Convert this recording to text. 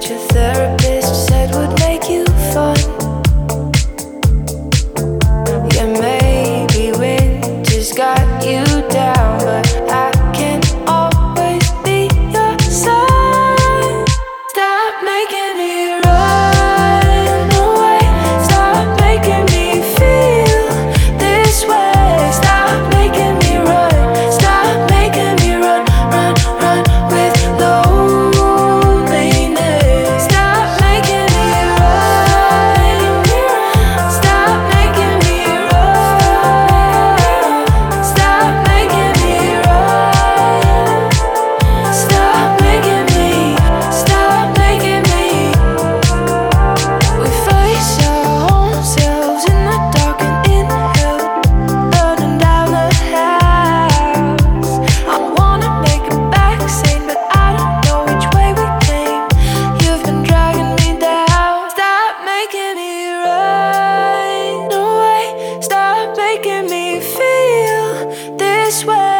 your therapist said would make you fun. Yeah, maybe winter's got you down, but I can always be your sun. Stop making me run away. Stop making me feel this way. Stop making me run. Stop making me run, run, run with loneliness. Stop making me run. Stop making me run. Stop making me run. Stop making me. Stop making me. We face our own selves in the dark and inhale, burning down the house. I wanna make it back sane, but I don't know which way we came. You've been dragging me down. Stop making me run away. Stop making me feel this way.